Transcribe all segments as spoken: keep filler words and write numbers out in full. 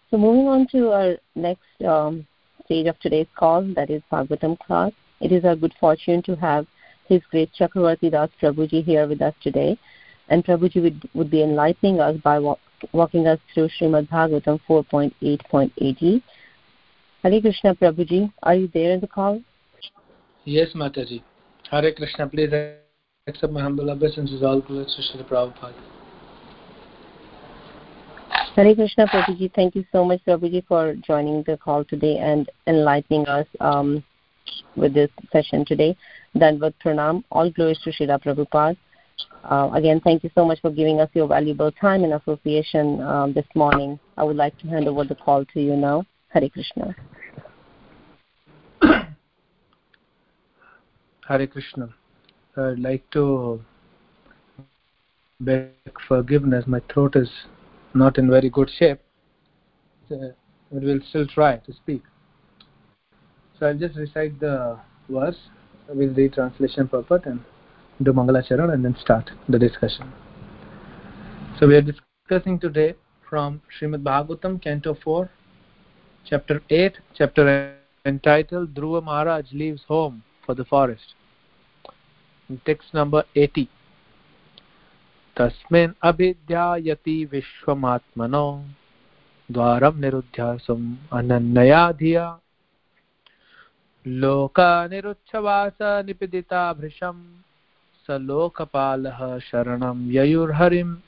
So moving on to our next um, stage of today's call, that is Bhagavatam class. It is our good fortune to have His Grace Chakravarti Das Prabhuji here with us today. And Prabhuji would, would be enlightening us by walk, walking us through Srimad Bhagavatam four point eight point eighty. Hare Krishna, Prabhuji. Are you there in the call? Yes, Mataji. Hare Krishna. Please accept my humble obeisances. All glories to Srila Prabhupada. Hare Krishna, Prabhuji. Thank you so much, Prabhuji, for joining the call today and enlightening us um, with this session today. Dandavat Pranam. All glories to Srila Prabhupada. Uh, again, thank you so much for giving us your valuable time and association um, this morning. I would like to hand over the call to you now. Hare Krishna. Hare Krishna. I'd like to beg forgiveness. My throat is not in very good shape. So we will still try to speak. So I'll just recite the verse with the translation purport and do Mangalacharan and then start the discussion. So we are discussing today from Srimad Bhagavatam, Canto four, Chapter eight, chapter entitled Dhruva Maharaj Leaves Home for the Forest. In text number eighty. Tasmin abhidyayati vishwamatmano dwaram niruddhyasam anannaya dhiya loka nirucchavasa nipidita bhrisham salokapalaha sharanam yayurharim.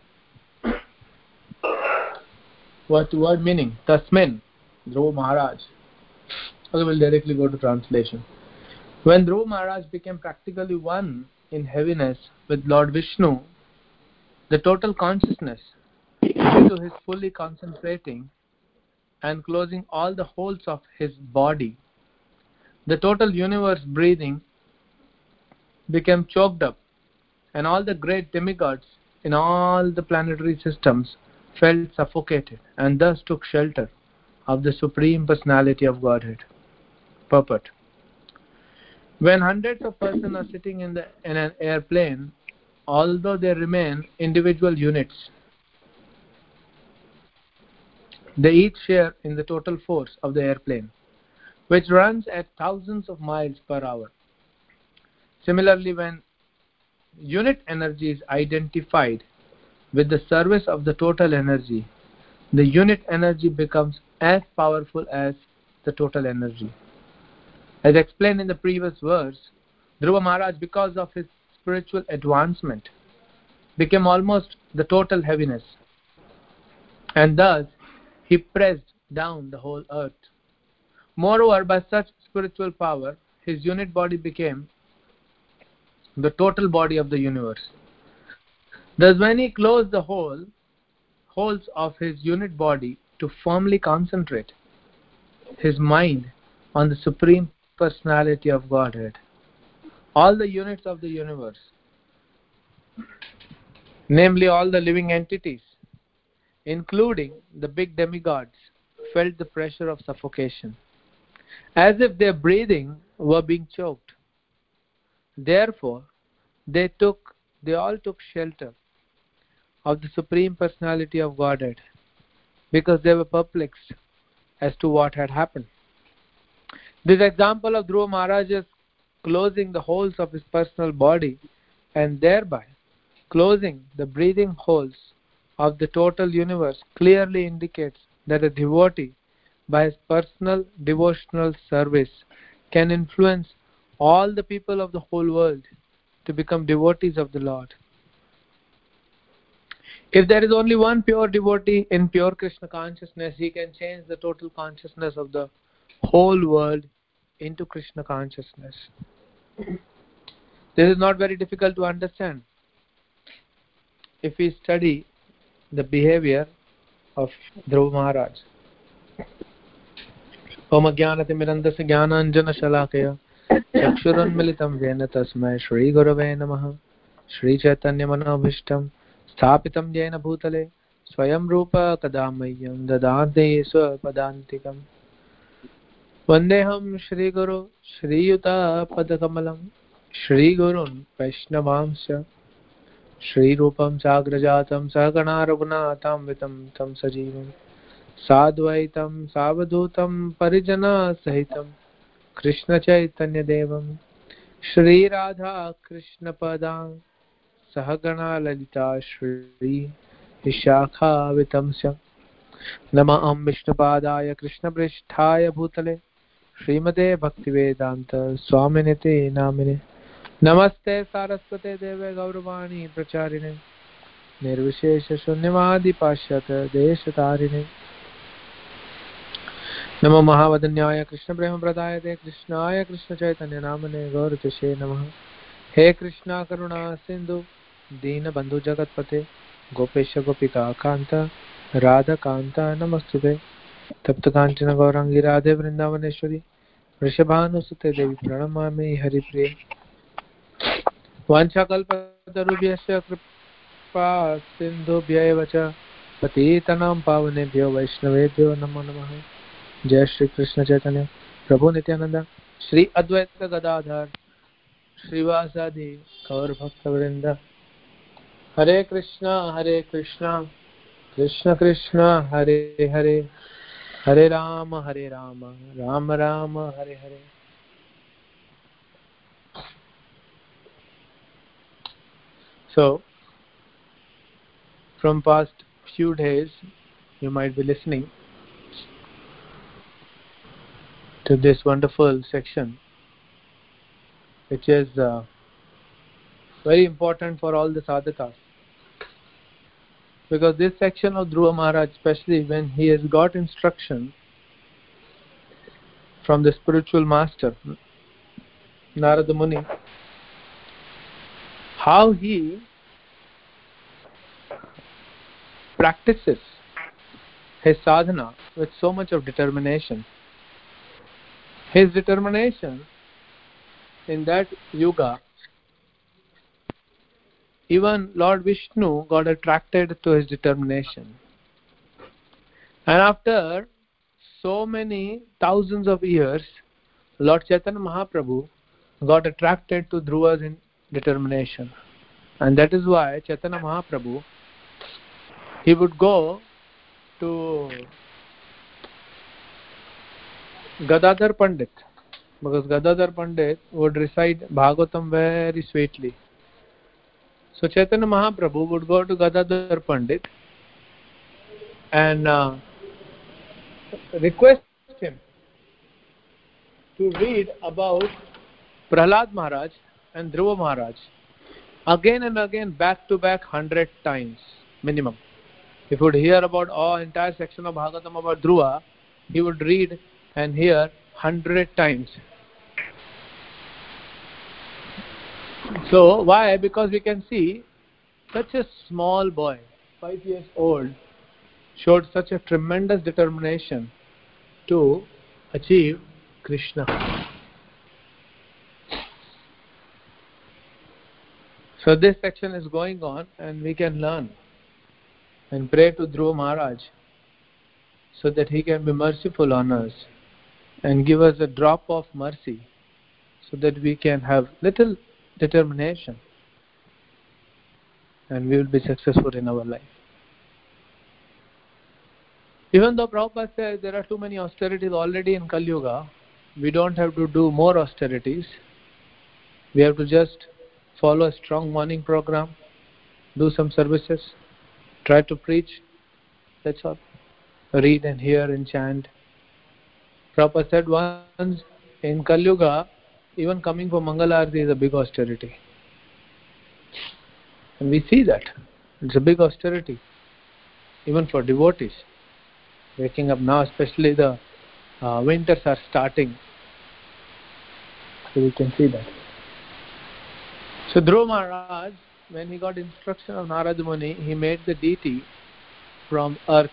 What word meaning? Tasmin, Dhruva Maharaj. Okay, we'll directly go to translation. When Dhruva Maharaj became practically one in heaviness with Lord Vishnu, the total consciousness, due to his fully concentrating and closing all the holes of his body, the total universe breathing became choked up, and all the great demigods in all the planetary systems felt suffocated and thus took shelter of the Supreme Personality of Godhead. Purport. When hundreds of persons are sitting in, the, in an airplane, although they remain individual units, they each share in the total force of the airplane, which runs at thousands of miles per hour. Similarly, when unit energy is identified with the service of the total energy, the unit energy becomes as powerful as the total energy. As explained in the previous verse, Dhruva Maharaj, because of his spiritual advancement, became almost the total heaviness, and thus he pressed down the whole earth. Moreover, by such spiritual power, his unit body became the total body of the universe. Thus, when he closed the whole holes of his unit body to firmly concentrate his mind on the Supreme Personality of Godhead, all the units of the universe, namely all the living entities, including the big demigods, felt the pressure of suffocation, as if their breathing were being choked. Therefore, they took, they all took shelter of the Supreme Personality of Godhead, because they were perplexed as to what had happened. This example of Dhruva Maharaj's closing the holes of his personal body and thereby closing the breathing holes of the total universe clearly indicates that a devotee, by his personal devotional service, can influence all the people of the whole world to become devotees of the Lord. If there is only one pure devotee in pure Krishna consciousness, he can change the total consciousness of the whole world into Krishna consciousness. This is not very difficult to understand if we study the behavior of Dhruva Maharaj. Om Jnanati Mirandasya Jnananjana Shalakaya Chakshurunmilitam Vena Tasmai Shri Gurave Namaha Shri Chaitanya Manobhishtam Sthapitam Jena Bhutale Swayam Rupa Kadamayam Dadante Swapadantikam Vandeham Shri Guru Shri Yuta Padakamalam Shri Gurun Vaishnavamsya Shri Rupam Sagrajatam Sagana Raghunatam Vitam Tam Sajivam साद्वैतं सावधूतं परिजना सहितं कृष्ण चैतन्य देवं श्री राधा कृष्ण पदां सहगणा ललिता श्री विशाखावितंस्य नमः विष्णुपादाय कृष्णपृष्ठाय भूतले श्रीमते भक्तिवेदांत स्वामिनिते नामिने नमस्ते सारस्वते देवे गौरवाणी प्रचारिणे निर्विशेष शून्यवादी पाश्चात्य देशतारिणे नमो महावदन्याय कृष्ण प्रेम प्रदाय ते कृष्णाय कृष्ण चैतन्य नामने गौरतिशे नमः हे कृष्णा करुणा सिंधु दीन बंधु जगतपते गोपेश गोपिका कांत राधा कांत नमस्तुते तप्त कांचन गौरांगी राधे वृंदावनेश्वरी वृषभानुसुते देवी प्रणमामि हरिप्रिये वाञ्छाकल्पतरुभ्यश्च कृपा सिन्धुभ्यैव च पतितनां पावनेभ्यो वैष्णवेभ्यो नमो नमः। जय श्री कृष्ण चैतन्य प्रभु नित्यानंद श्री अद्वैत गदाधर श्रीवासादि गौर भक्तवृंद हरे कृष्णा हरे कृष्णा कृष्ण कृष्ण हरे हरे हरे राम हरे Ram Ram Ram Hare Hare. So from past few days you might be listening to this wonderful section which is uh, very important for all the sadhakas, because this section of Dhruva Maharaj, especially when he has got instruction from the spiritual master Narada Muni, how he practices his sadhana with so much of determination. His determination in that yuga, even Lord Vishnu got attracted to his determination. And after so many thousands of years, Lord Chaitanya Mahaprabhu got attracted to Dhruva's in determination. And that is why Chaitanya Mahaprabhu, he would go to Gadadhar Pandit, because Gadadhar Pandit would recite Bhagavatam very sweetly. So Chaitanya Mahaprabhu would go to Gadadhar Pandit and uh, request him to read about Prahlad Maharaj and Dhruva Maharaj again and again, back to back, hundred times minimum. If he would hear about all entire section of Bhagavatam about Dhruva, he would read and hear hundred times. So why? Because we can see such a small boy, five years old, showed such a tremendous determination to achieve Krishna. So this section is going on, and we can learn and pray to Dhruva Maharaj so that he can be merciful on us and give us a drop of mercy so that we can have little determination and we will be successful in our life. Even though Prabhupada says there are too many austerities already in Kali Yuga, we don't have to do more austerities. We have to just follow a strong morning program, do some services, try to preach, that's all. Read and hear and chant. Prabhupada said once, in Kali Yuga, even coming for Mangala Arati is a big austerity. And we see that. It's a big austerity, even for devotees. Waking up now, especially the uh, winters are starting. So we can see that. So Dhruva Maharaj, when he got instruction of Narada Muni, he made the deity from earth.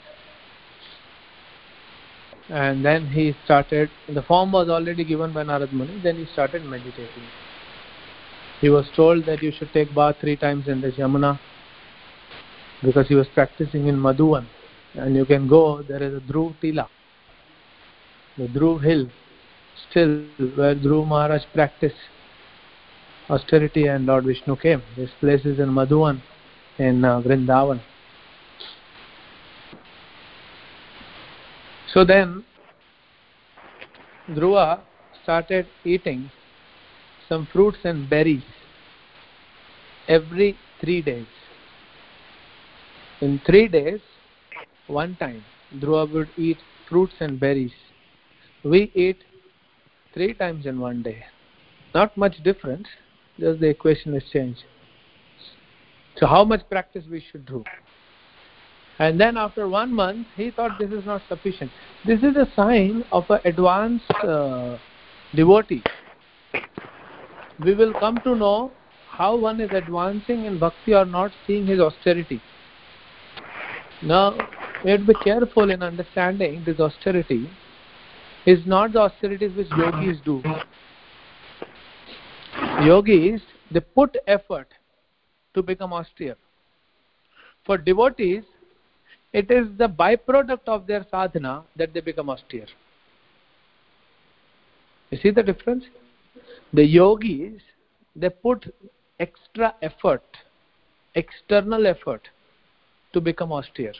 And then he started, the form was already given by Narada Muni, then he started meditating. He was told that you should take bath three times in the Yamuna, because he was practicing in Madhuvan. And you can go, there is a Dhruv Tila, the Dhruv hill, still where Dhruv Maharaj practiced austerity and Lord Vishnu came. This place is in Madhuvan, in uh, Vrindavan. So then Dhruva started eating some fruits and berries every three days. In three days, one time, Dhruva would eat fruits and berries. We eat three times in one day. Not much difference, just the equation is changed. So how much practice we should do? And then after one month, he thought this is not sufficient. This is a sign of an advanced uh, devotee. We will come to know how one is advancing in bhakti or not, seeing his austerity. Now, we have to be careful in understanding this austerity is not the austerities which yogis do. Yogis, they put effort to become austere. For devotees, it is the byproduct of their sadhana that they become austere. You see the difference? The yogis, they put extra effort, external effort to become austere.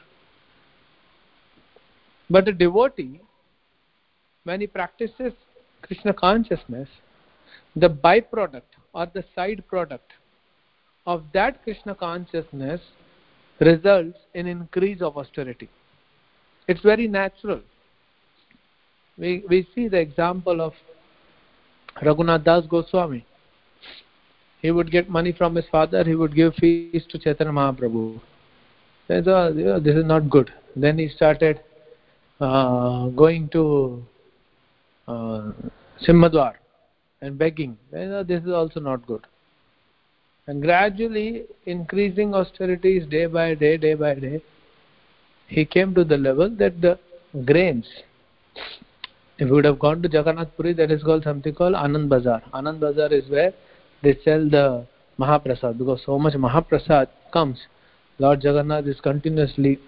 But a devotee, when he practices Krishna consciousness, the byproduct or the side product of that Krishna consciousness results in increase of austerity. It's very natural. We, we see the example of Raghunath Das Goswami. He would get money from his father, he would give fees to Chaitanya Mahaprabhu. He said, oh, this is not good. Then he started uh, going to uh, Simhadwar and begging. Said, oh, this is also not good. And gradually increasing austerities day by day, day by day, he came to the level that the grains, if he would have gone to Jagannath Puri, that is called something called Anand Bazar. Anand Bazar is where they sell the Mahaprasad, because so much Mahaprasad comes. Lord Jagannath is continuously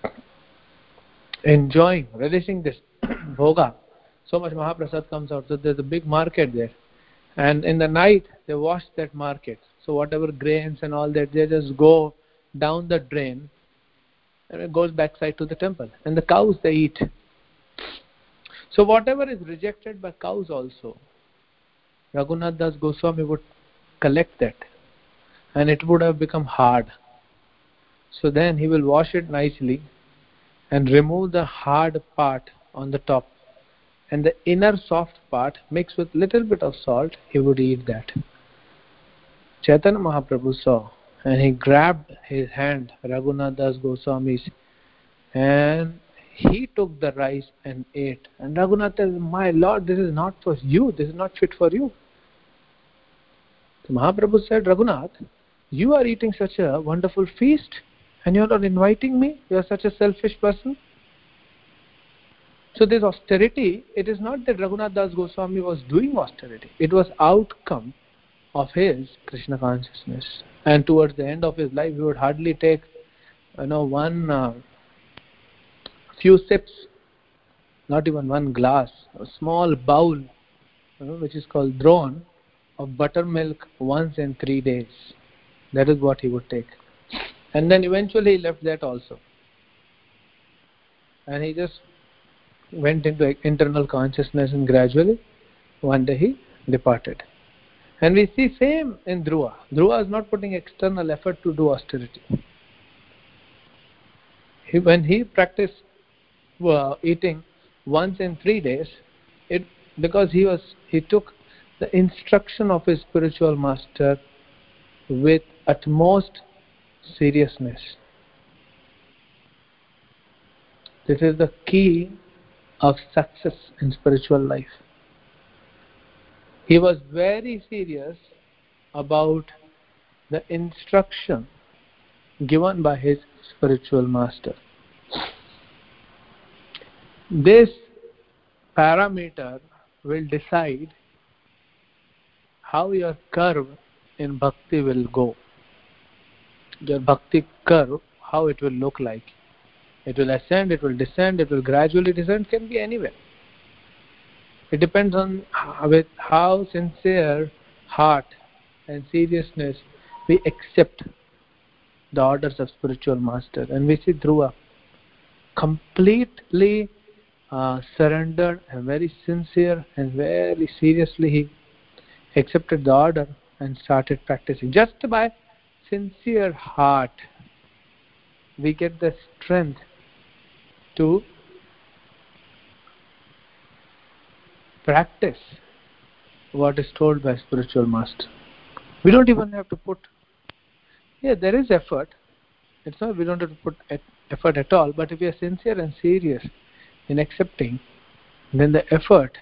enjoying, relishing this bhoga. So much Mahaprasad comes out, so there's a big market there. And in the night, they wash that market. So whatever grains and all that, they just go down the drain and it goes backside to the temple. And the cows, they eat. So whatever is rejected by cows also, Raghunath Das Goswami would collect that. And it would have become hard. So then he will wash it nicely and remove the hard part on the top. And the inner soft part, mixed with little bit of salt, he would eat that. Chaitanya Mahaprabhu saw, and he grabbed his hand, Raghunath Das Goswami's, and he took the rice and ate. And Raghunath said, my Lord, this is not for you, this is not fit for you. So Mahaprabhu said, Raghunath, you are eating such a wonderful feast, and you are not inviting me? You are such a selfish person. So this austerity, it is not that Raghunath Das Goswami was doing austerity. It was outcome of his Krishna consciousness. And towards the end of his life, he would hardly take, you know, one uh, few sips, not even one glass, a small bowl, you know, which is called dron, of buttermilk once in three days. That is what he would take. And then eventually he left that also. And he just went into internal consciousness, and gradually one day he departed. And we see same in Dhruva. Dhruva is not putting external effort to do austerity. He, when he practiced uh, eating once in three days, it because he was he took the instruction of his spiritual master with utmost seriousness. This is the key of success in spiritual life. He was very serious about the instruction given by his spiritual master. This parameter will decide how your curve in bhakti will go. Your bhakti curve, how it will look like. It will ascend, it will descend, it will gradually descend, can be anywhere. It depends on with how sincere heart and seriousness we accept the orders of spiritual master. And we see Dhruva completely uh, surrendered and very sincere and very seriously he accepted the order and started practicing. Just by sincere heart, we get the strength to practice what is told by spiritual master. We don't even have to put, yeah, there is effort. It's not we don't have to put effort at all, but if we are sincere and serious in accepting, then the effort,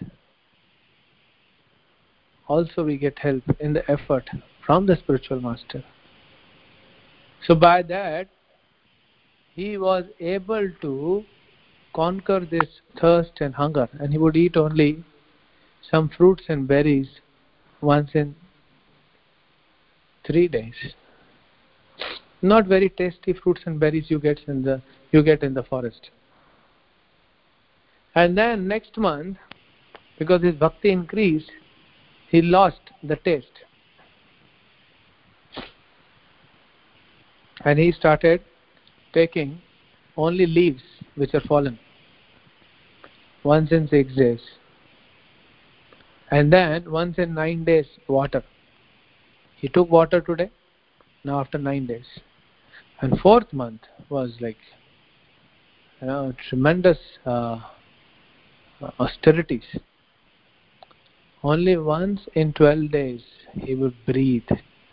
also we get help in the effort from the spiritual master. So by that, he was able to conquer this thirst and hunger, and he would eat only some fruits and berries once in three days. Not very tasty fruits and berries you get in the you get in the forest. And then next month, because his bhakti increased, he lost the taste. And he started taking only leaves which are fallen once in six days. And then once in nine days, water. He took water today, now after nine days. And fourth month was like, you know, tremendous uh, austerities. Only once in twelve days he would breathe.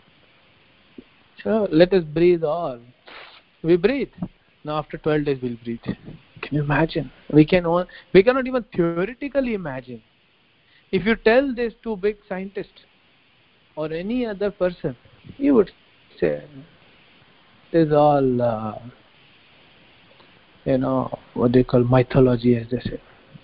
So let us breathe all. We breathe. Now after twelve days we'll breathe. Can you imagine? We can all, we cannot even theoretically imagine. If you tell this to big scientists or any other person, he would say, it is all, uh, you know, what they call mythology, as they say.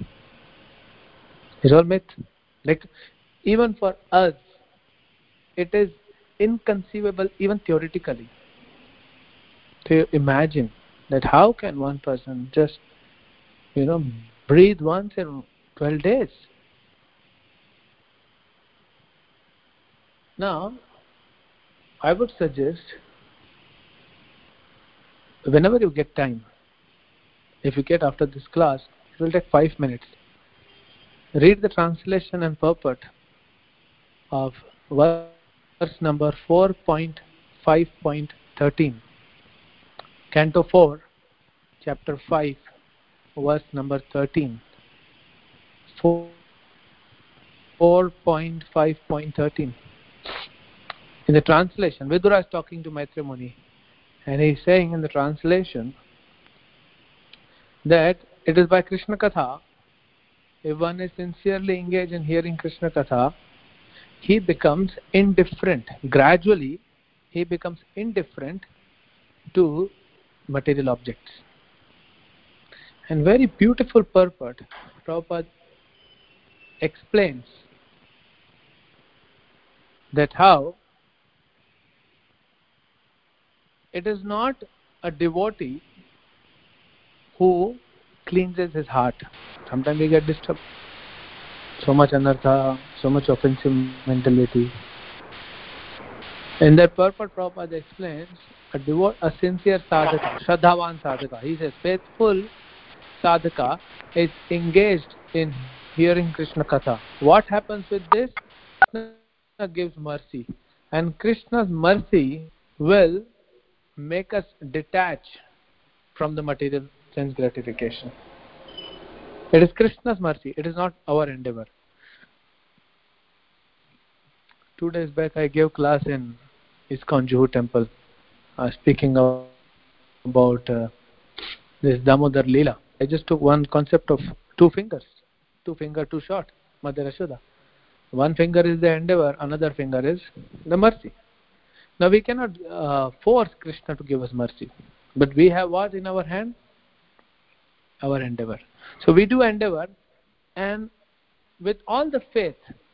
It's all myth. Like, even for us, it is inconceivable, even theoretically, to imagine that how can one person just, you know, breathe once in twelve days. Now, I would suggest, whenever you get time, if you get after this class, it will take five minutes. Read the translation and purport of verse number four point five point thirteen. Canto four, chapter five, verse number thirteen. four point five point thirteen. In the translation, Vidura is talking to Maitreya Muni, and he is saying in the translation that it is by Krishna Katha, if one is sincerely engaged in hearing Krishna Katha, he becomes indifferent. Gradually, he becomes indifferent to material objects. And very beautiful purport, Prabhupada explains that how it is not a devotee who cleanses his heart. Sometimes we get disturbed. So much anartha, so much offensive mentality. In that purport, Prabhupada explains a devote, a sincere sadhaka, shraddhavan sadhaka. He says faithful sadhaka is engaged in hearing Krishna Katha. What happens with this? Krishna gives mercy, and Krishna's mercy will make us detach from the material sense gratification. It is Krishna's mercy, it is not our endeavor. Two days back I gave class in ISKCON Juhu temple, uh, speaking about uh, this Damodar Leela. I just took one concept of two fingers, two finger too short, Mother Yashoda. One finger is the endeavor, another finger is the mercy. Now we cannot uh, force Krishna to give us mercy, but we have what in our hand? Our endeavor. So we do endeavor, and with all the faith,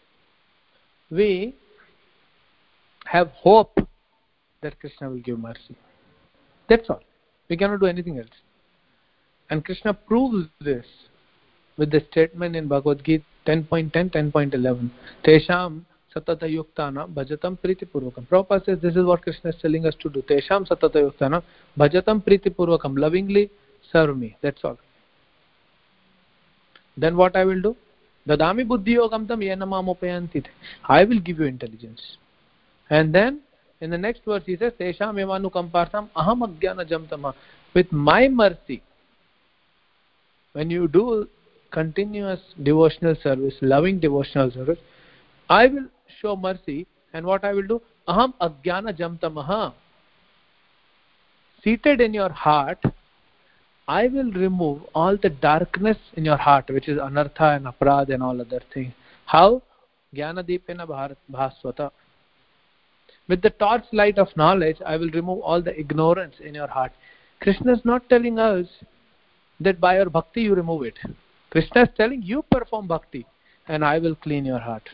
we have hope that Krishna will give mercy. That's all. We cannot do anything else. And Krishna proves this with the statement in Bhagavad Gita ten point ten, ten point eleven. Tesham satata yuktana bhajatam priti purvakam. Prabhupada says this is what Krishna is telling us to do. Tesham satata yuktana bhajatam priti purvakam. Lovingly serve me. That's all. Then what I will do? Dadami buddhi yogam tam yena mamupayanti. I will give you intelligence. And then in the next verse he says, Tesham evanu kamparsam aham ajnana jamtama. With my mercy, when you do continuous devotional service, loving devotional service, I will show mercy. And what I will do? Aham ajnana jamtamaha. Seated in your heart, I will remove all the darkness in your heart, which is anartha and aprad and all other things. How? Jnana deepena bhasvata. With the torch light of knowledge, I will remove all the ignorance in your heart. Krishna is not telling us that by your bhakti you remove it. Krishna is telling you perform bhakti and I will clean your heart.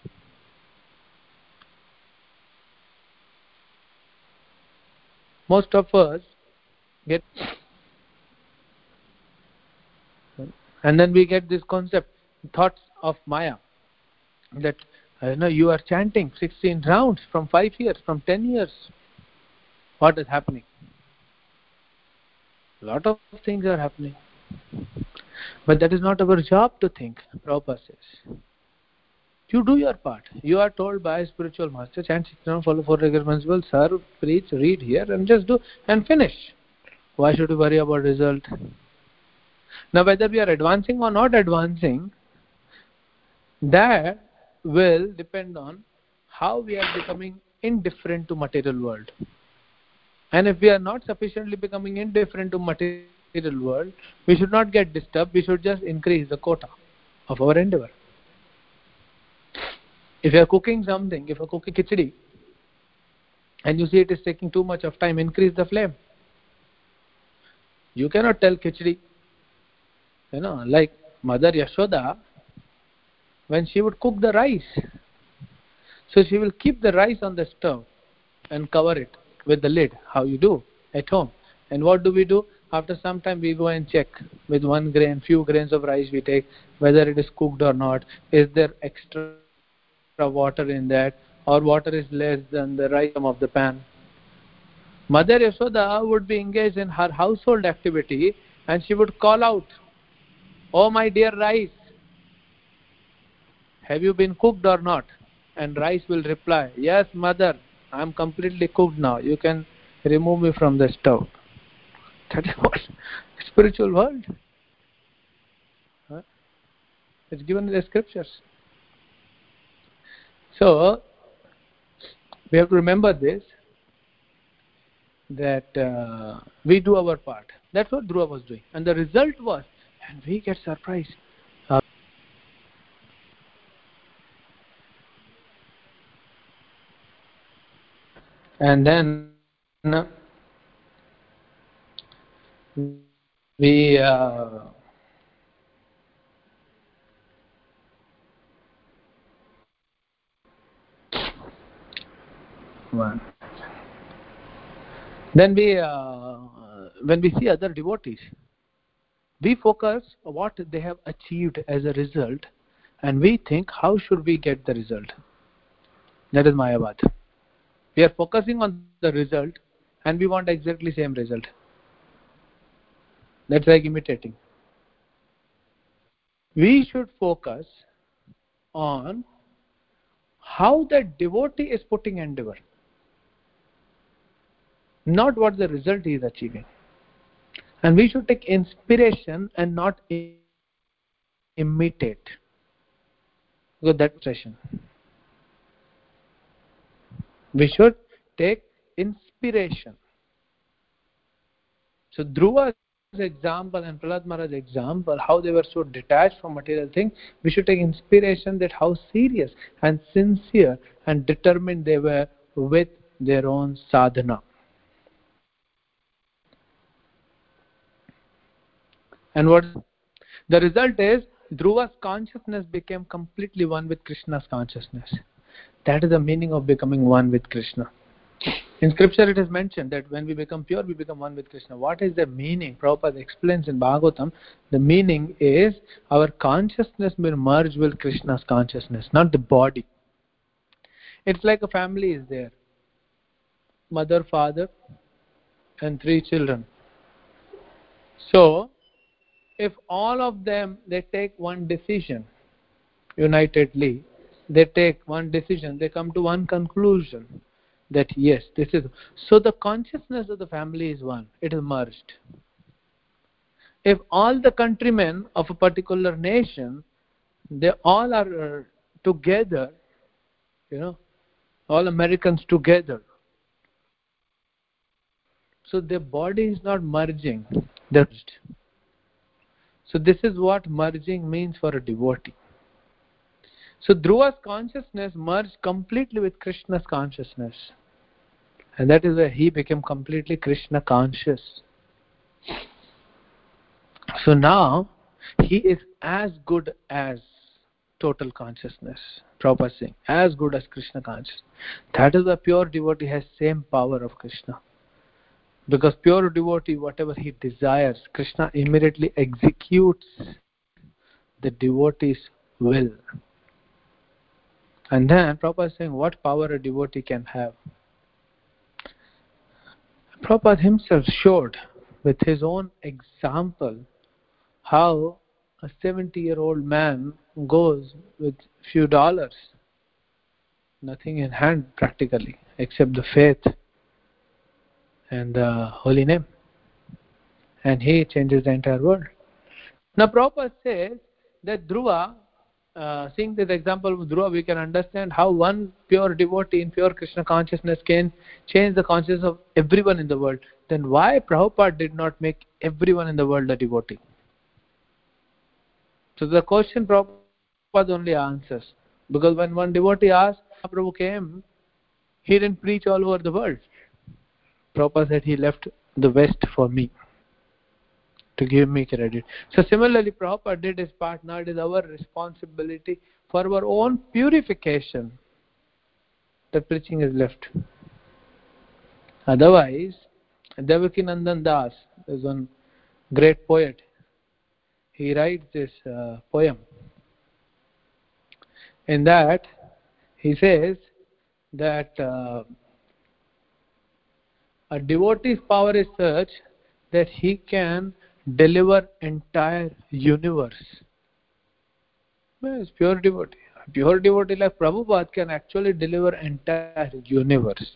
Most of us get, and then we get this concept, thoughts of Maya, that you know, you are chanting sixteen rounds from five years, from ten years. What is happening? A lot of things are happening. But that is not our job to think, Prabhupada says. You do your part. You are told by a spiritual master, chant sixteen rounds, follow four regular principles, serve, preach, read here, and just do, and finish. Why should we worry about result? Now whether we are advancing or not advancing, that will depend on how we are becoming indifferent to material world. And if we are not sufficiently becoming indifferent to material world, we should not get disturbed. We should just increase the quota of our endeavor. If you are cooking something, if you are cooking khichdi, and you see it is taking too much of time, increase the flame. You cannot tell khichdi, you know, like Mother Yashoda, when she would cook the rice. So she will keep the rice on the stove and cover it with the lid, how you do at home. And what do we do? After some time we go and check with one grain, few grains of rice we take, whether it is cooked or not. Is there extra water in that, or water is less than the rice of the pan? Mother Yashoda would be engaged in her household activity and she would call out, "Oh my dear rice, have you been cooked or not?" And rice will reply, "Yes mother, I am completely cooked now. You can remove me from the stove." That is what spiritual world. Huh? It's given in the scriptures. So we have to remember this, that uh, we do our part. That's what Dhruva was doing. And the result was, and we get surprised. Uh, and then we uh, one. Then we, uh, when we see other devotees, we focus on what they have achieved as a result, and we think, how should we get the result? That is Mayavad. We are focusing on the result, and we want exactly same result. That's like imitating. We should focus on how the devotee is putting endeavor, not what the result he is achieving. And we should take inspiration and not imitate. Because that's session. We should take inspiration. So Dhruva's example and Prahlad Maharaj's example, how they were so detached from material things, we should take inspiration that how serious and sincere and determined they were with their own sadhana. And what the result is, Dhruva's consciousness became completely one with Krishna's consciousness. That is the meaning of becoming one with Krishna. In scripture it is mentioned that when we become pure, we become one with Krishna. What is the meaning? Prabhupada explains in Bhagavatam, the meaning is our consciousness will merge with Krishna's consciousness, not the body. It's like a family is there. Mother, father, and three children. So, if all of them, they take one decision unitedly, they take one decision, they come to one conclusion, that yes, this is, so the consciousness of the family is one, it is merged. If all the countrymen of a particular nation, they all are uh, together, you know, all Americans together, so their body is not merging, they're merged. So this is what merging means for a devotee. So Dhruva's consciousness merged completely with Krishna's consciousness, and that is where he became completely Krishna conscious. So now he is as good as total consciousness. Prabhupada is saying, as good as Krishna consciousness. That is why pure devotee has same power of Krishna. Because pure devotee, whatever he desires, Krishna immediately executes the devotee's will. And then Prabhupada is saying, what power a devotee can have. Prabhupada himself showed with his own example how a seventy year old man goes with few dollars, nothing in hand practically except the faith and the holy name, and he changes the entire world. Now Prabhupada says that Dhruva, uh, seeing this example of Dhruva, we can understand how one pure devotee in pure Krishna consciousness can change the consciousness of everyone in the world. Then why Prabhupada did not make everyone in the world a devotee? So the question Prabhupada only answers. Because when one devotee asked, Prabhu came, he didn't preach all over the world. Prabhupada said he left the West for me, to give me credit. So similarly, Prabhupada did his part. Now it is our responsibility for our own purification that preaching is left. Otherwise, Devakinandan Das is one great poet. He writes this uh, poem. In that, he says that uh, a devotee's power is such that he can deliver entire universe. Yes, pure devotee. A pure devotee like Prabhupada can actually deliver entire universe.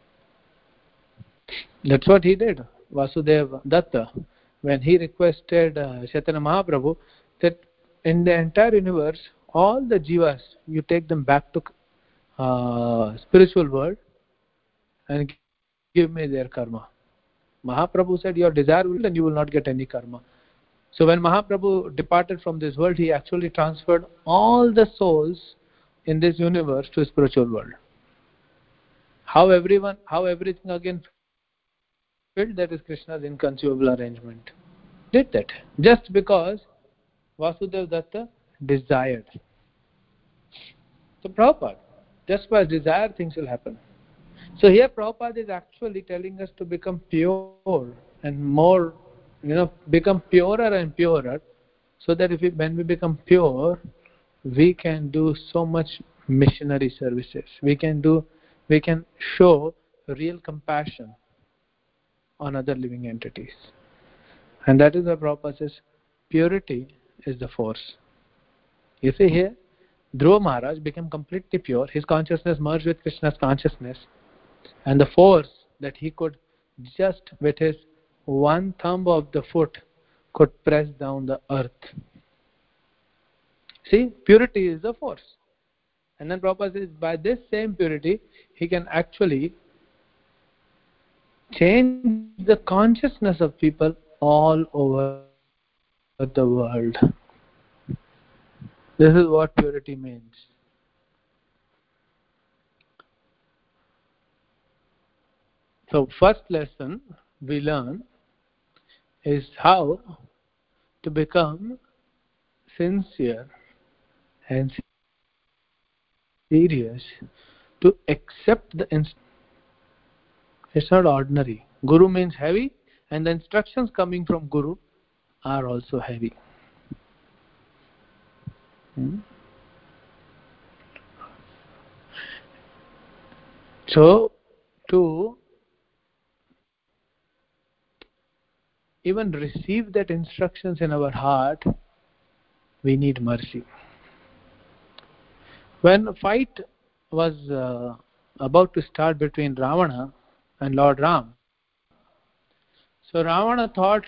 That's what he did. Vasudeva Datta, when he requested uh, Chaitanya Mahaprabhu that in the entire universe, all the jivas, you take them back to uh, spiritual world and give me their karma. Mahaprabhu said, your desire will and you will not get any karma. So when Mahaprabhu departed from this world, he actually transferred all the souls in this universe to spiritual world. How everyone, how everything again filled, that is Krishna's inconceivable arrangement. Did that just because Vasudeva Datta desired. So Prabhupada, just by desire things will happen. So here Prabhupada is actually telling us to become pure and more, you know, become purer and purer, so that if we, when we become pure, we can do so much missionary services. We can do, we can show real compassion on other living entities. And that is why Prabhupada says, purity is the force. You see here, Dhruva Maharaj became completely pure. His consciousness merged with Krishna's consciousness. And the force that he could just with his one thumb of the foot could press down the earth. See, purity is the force. And then Prabhupada says, by this same purity, he can actually change the consciousness of people all over the world. This is what purity means. So first lesson we learn is how to become sincere and serious to accept the instruction. It's not ordinary. Guru means heavy, and the instructions coming from Guru are also heavy. Hmm? So, to even receive that instructions in our heart, we need mercy. When a fight was uh, about to start between Ravana and Lord Ram, so Ravana thought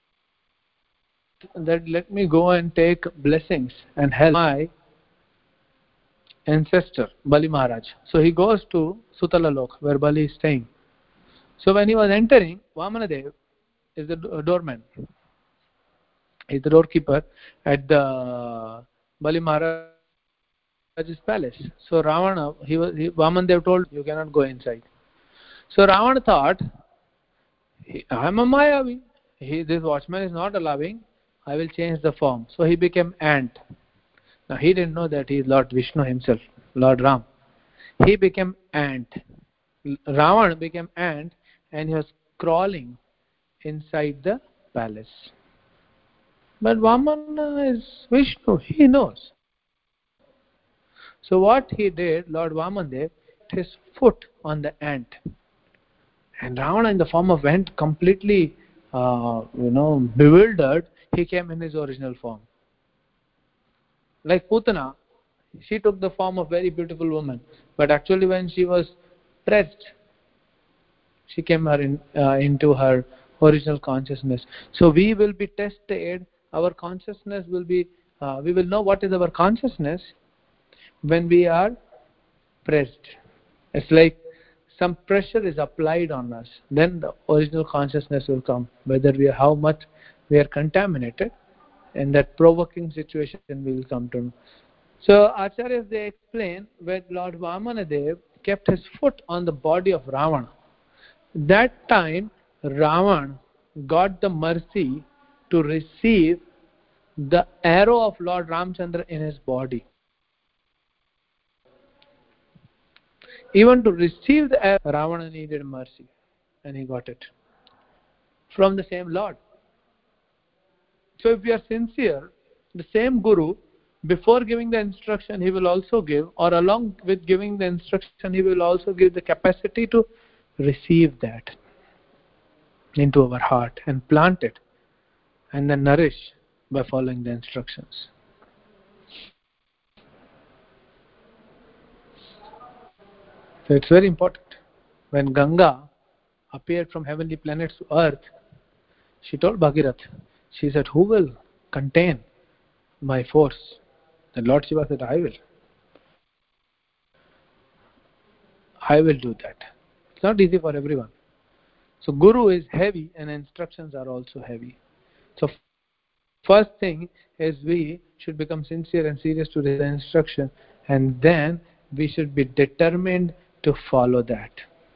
that let me go and take blessings and help my ancestor Bali Maharaj. So he goes to Sutalalok where Bali is staying. So when he was entering, Vamanadev is the doorman. He's the doorkeeper at the Bali Maharaj's palace. So Ravana, he was he, Vamanadev told you cannot go inside. So Ravana thought, I am a Mayavi. He, this watchman is not allowing. I will change the form. So he became ant. Now he didn't know that he is Lord Vishnu himself, Lord Ram. He became ant. Ravana became ant and he was crawling inside the palace. But Vamana is Vishnu, he knows. So what he did, Lord Vamanadev, put his foot on the ant. And Ravana in the form of ant, completely uh, you know, bewildered, he came in his original form. Like Putana, she took the form of very beautiful woman, but actually when she was pressed, she came her in, uh, into her original consciousness. So we will be tested, our consciousness will be, uh, we will know what is our consciousness when we are pressed. It's like some pressure is applied on us, then the original consciousness will come, whether we are, how much we are contaminated, and that provoking situation we will come to know. So Acharyas, they explain when Lord Vamanadev kept his foot on the body of Ravana. That time Ravana got the mercy to receive the arrow of Lord Ramchandra in his body. Even to receive the arrow, Ravana needed mercy, and he got it from the same Lord. So if we are sincere, the same Guru, before giving the instruction, he will also give, or along with giving the instruction, he will also give the capacity to receive that into our heart and plant it, and then nourish by following the instructions. So it's very important. When Ganga appeared from heavenly planets to earth, she told Bhagirath, she said, who will contain my force? The Lord Shiva said, I will. I will do that. It's not easy for everyone. So Guru is heavy and instructions are also heavy. So first thing is we should become sincere and serious to the instruction, and then we should be determined to follow that.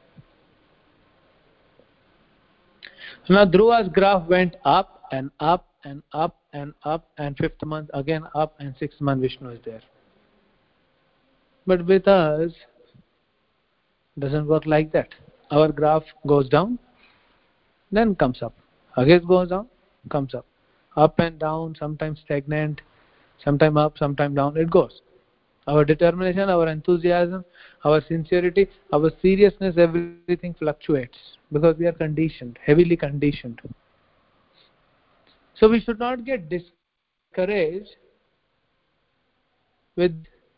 Now Dhruva's graph went up and up and up and up, and fifth month again up, and sixth month Vishnu is there. But with us, it doesn't work like that. Our graph goes down, then comes up. Again goes down, comes up. Up and down, sometimes stagnant, sometimes up, sometimes down, it goes. Our determination, our enthusiasm, our sincerity, our seriousness, everything fluctuates because we are conditioned, heavily conditioned. So we should not get discouraged with,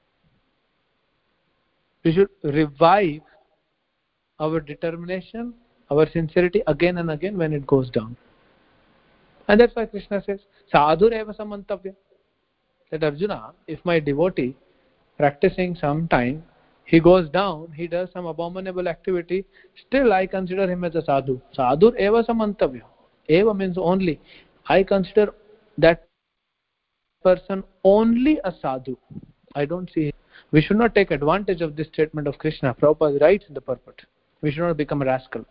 we should revive our determination, our sincerity again and again when it goes down. And that's why Krishna says, Sadhur eva samantavya. That Arjuna, if my devotee practicing some time, he goes down, he does some abominable activity, still I consider him as a sadhu. Sadhur eva samantavya. Eva means only. I consider that person only a sadhu. I don't see him. We should not take advantage of this statement of Krishna. Prabhupada writes in the purport. We should not become a rascal.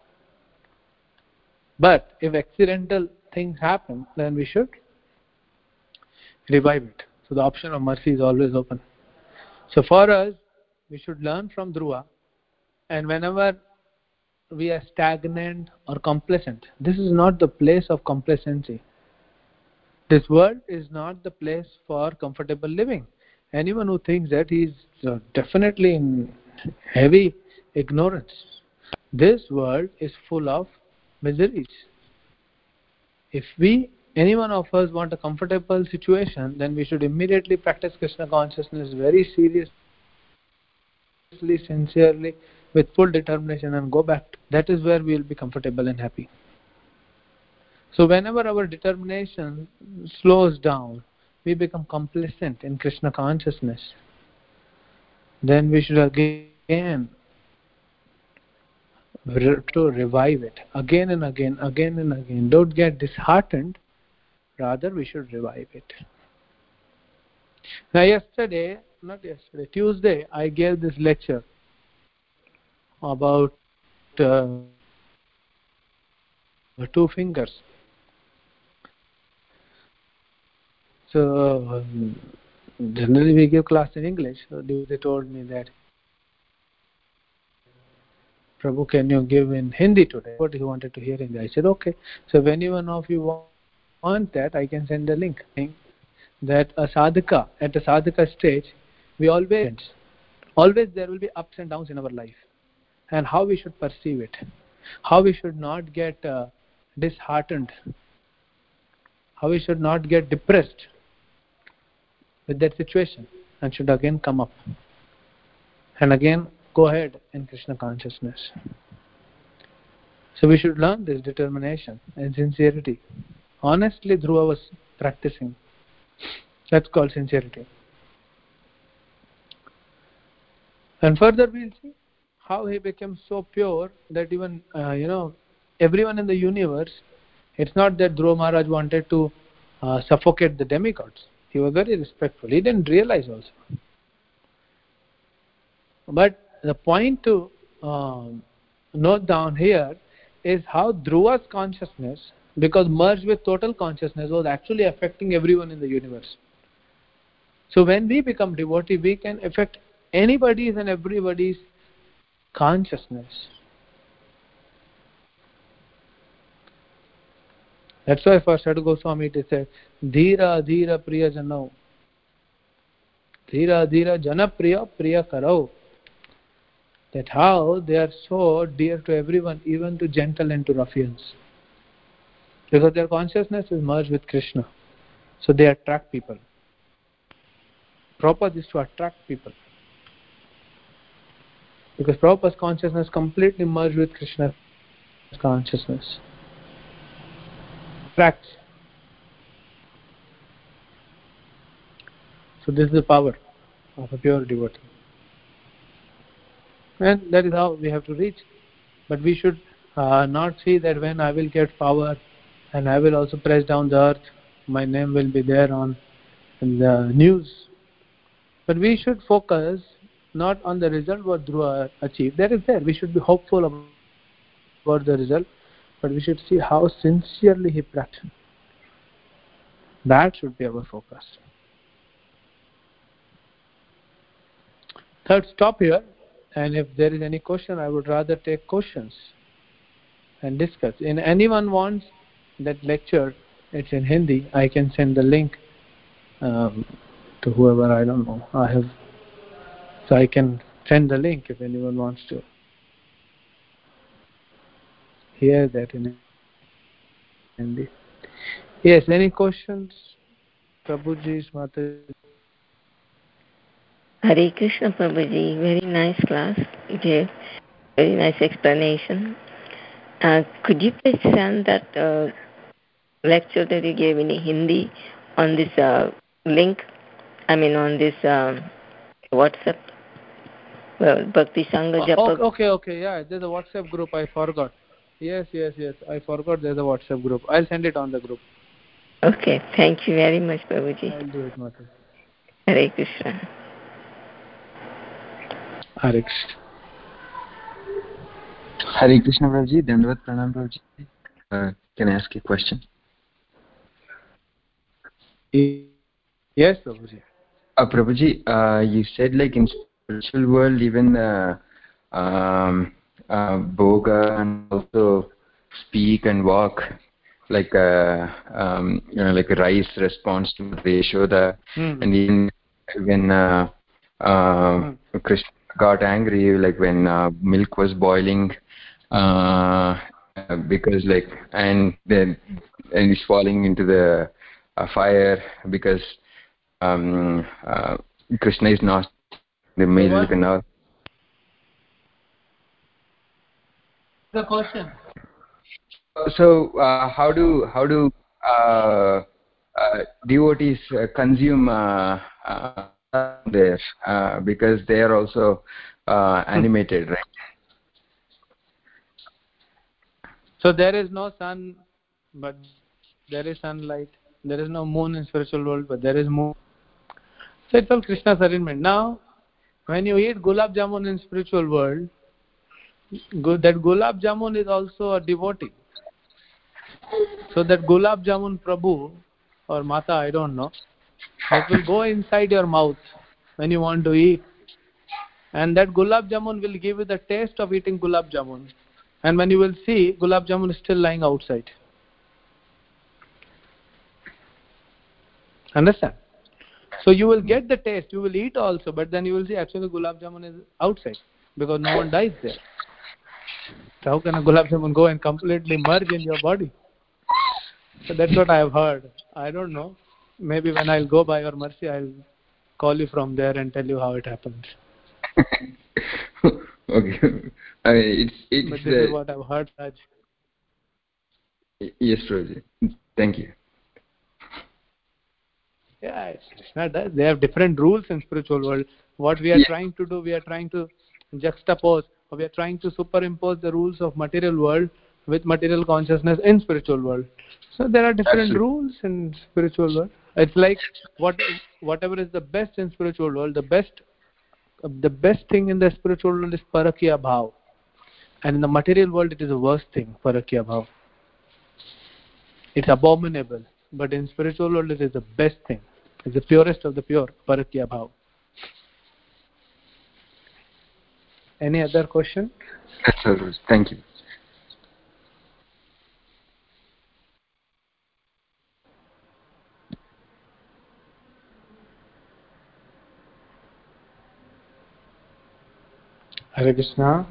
But if accidental things happen, then we should revive it. So the option of mercy is always open. So for us, we should learn from Dhruva, and whenever we are stagnant or complacent, this is not the place of complacency. This world is not the place for comfortable living. Anyone who thinks that, he is uh, definitely in heavy ignorance. This world is full of miseries. if we, any one of us, want a comfortable situation, then we should immediately practice Krishna consciousness very seriously, sincerely, with full determination, and go back. That is where we will be comfortable and happy. So whenever our determination slows down, we become complacent in Krishna consciousness, then we should again to revive it again and again, again and again. Don't get disheartened, rather we should revive it. Now yesterday, not yesterday, Tuesday, I gave this lecture about uh, two fingers. So um, generally we give class in English. So they told me that, Prabhu, can you give in Hindi today? What he wanted to hear in Hindi. I said, okay. So if any one of you want that, I can send a link. That a sadhaka, at a sadhaka stage, we always, always there will be ups and downs in our life. And how we should perceive it. How we should not get uh, disheartened. How we should not get depressed with that situation. And should again come up. And again go ahead in Krishna consciousness. So we should learn this determination and sincerity. Honestly through our practicing. That's called sincerity. And further we'll see how he became so pure that even, uh, you know, everyone in the universe, it's not that Dhruva Maharaj wanted to uh, suffocate the demigods. He was very respectful. He didn't realize also. But the point to um, note down here is how Dhruva's consciousness, because merged with total consciousness, was actually affecting everyone in the universe. So when we become devotee, we can affect anybody's and everybody's consciousness. That's why for Sadhu Goswami it said, Dhira Dhira Priya Jano. Dhira Dhira Jana Priya Priya Karao. That how they are so dear to everyone, even to gentle and to ruffians. Because their consciousness is merged with Krishna. So they attract people. Prabhupada is to attract people. Because Prabhupada's consciousness completely merged with Krishna's consciousness. Attracts. So this is the power of a pure devotee. And that is how we have to reach. But we should uh, not see that when I will get power and I will also press down the earth, my name will be there on the news. But we should focus not on the result what Dhruva achieved. That is there. We should be hopeful about the result. But we should see how sincerely he practiced. That should be our focus. Third, stop here. And if there is any question, I would rather take questions and discuss. If anyone wants that lecture, it's in Hindi, I can send the link um, to whoever, I don't know. I have, so I can send the link if anyone wants to hear that in Hindi. Yes, any questions? Prabhuji, Mataji. Hare Krishna Prabhuji, very nice class. You gave very nice explanation. Uh, could you please send that uh, lecture that you gave in Hindi on this uh, link? I mean on this um, WhatsApp? Well, Bhakti Sangha Japa. Oh, okay, okay, yeah, there's a WhatsApp group, I forgot. Yes, yes, yes, I forgot there's a WhatsApp group. I'll send it on the group. Okay, thank you very much, Prabhuji. I'll do it, Mataji. Hare Krishna. Hare Krishna. Hare Krishna, Prabhuji. Dandavat Pranam, Prabhuji. Uh, can I ask a question? Yes, Prabhuji. Uh, Prabhuji, uh, you said like in spiritual world, even uh, um, uh, boga and also speak and walk like a um, you know, like a rice response to Yashoda, mm-hmm. and even when uh, uh, mm-hmm. Krishna got angry, like when uh, milk was boiling, uh, uh, because like and then and he's falling into the uh, fire because um, uh, Krishna is not the milk and all. The question. So uh, how do how do uh, uh, devotees uh, consume uh, uh, there uh, because they are also uh, animated, right? So there is no sun, but there is sunlight. There is no moon in spiritual world, but there is moon. So it's all Krishna's arrangement. Now, when you eat gulab jamun in spiritual world, that gulab jamun is also a devotee. So that gulab jamun Prabhu or Mata, I don't know, that will go inside your mouth when you want to eat. And that gulab jamun will give you the taste of eating gulab jamun. And when you will see, gulab jamun is still lying outside. Understand? So you will get the taste, you will eat also, but then you will see actually gulab jamun is outside because no one dies there. So how can a gulab jamun go and completely merge in your body? So that's what I have heard. I don't know. Maybe when I'll go by your mercy, I'll call you from there and tell you how it happens. Okay. I mean, it's it's. But this uh, is what I've heard, Raj. Yes, Prabhuji. Thank you. Yeah, Krishna does. They have different rules in spiritual world. What we are Yeah. trying to do, we are trying to juxtapose, or we are trying to superimpose the rules of material world with material consciousness in spiritual world. So there are different Absolutely. rules in spiritual world. It's like what whatever is the best in spiritual world, the best the best thing in the spiritual world is parakya bhav, and in the material world it is the worst thing, parakya bhav. It's abominable, but in spiritual world it is the best thing. It's the purest of the pure, parakya bhav. Any other question? That's all, Prabhuji. Thank you. Hare Krishna.